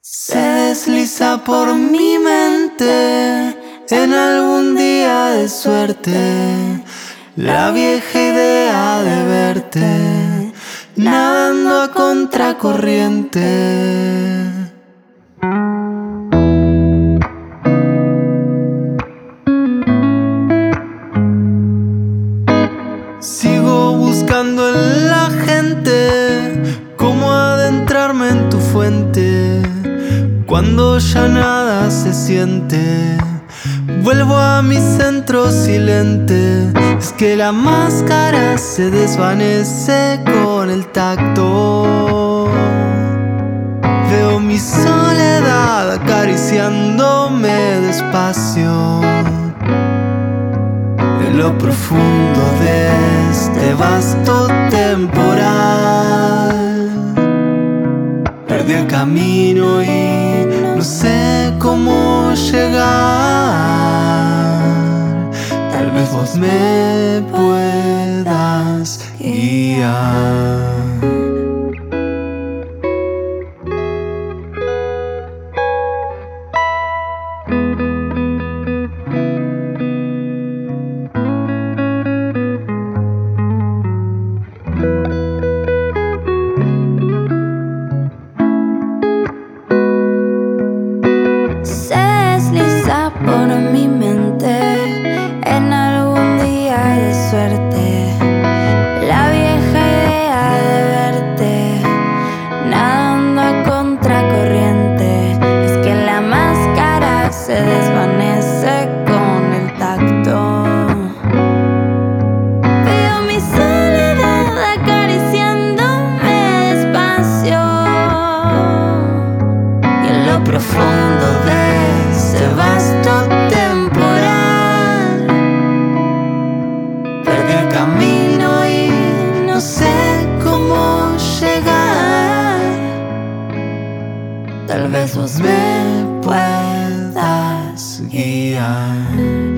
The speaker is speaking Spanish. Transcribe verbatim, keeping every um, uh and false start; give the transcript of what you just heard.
Se desliza por mi mente en algún día de suerte la vieja idea de verte nadando a contracorriente. Sigo buscando en la gente cómo adentrarme en tu fuente. Cuando ya nada se siente, vuelvo a mi centro silente. Es que la máscara se desvanece con el tacto. Veo mi soledad acariciándome despacio. En lo profundo de este vasto temporal perdí el camino y no sé cómo llegar. Tal vez vos me puedas guiar. Se desliza por mi mente en algún día de suerte la vieja idea de verte nadando a contracorriente. Es que la máscara se desvanece con el tacto. Veo mi soledad acariciándome despacio y en lo profundo de ese vasto temporal perdí el camino y no sé cómo llegar. Tal vez vos me puedas guiar.